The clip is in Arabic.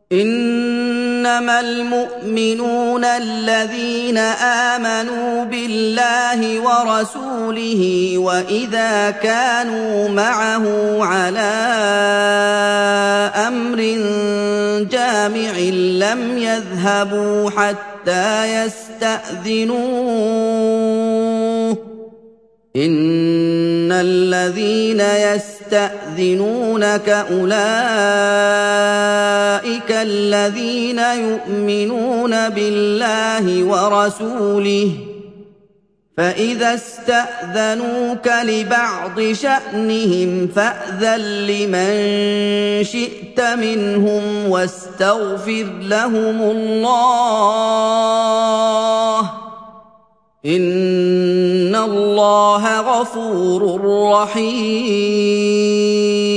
إنما المؤمنون الذين آمنوا بالله ورسوله وإذا كانوا معه على أمر جامع لم يذهبوا حتى يستأذنوه إن الذين يستأذنونك أولئك الذين يؤمنون بالله ورسوله فإذا استأذنوك لبعض شأنهم فأذن لمن شئت منهم واستغفر لهم الله إن الله غفور رحيم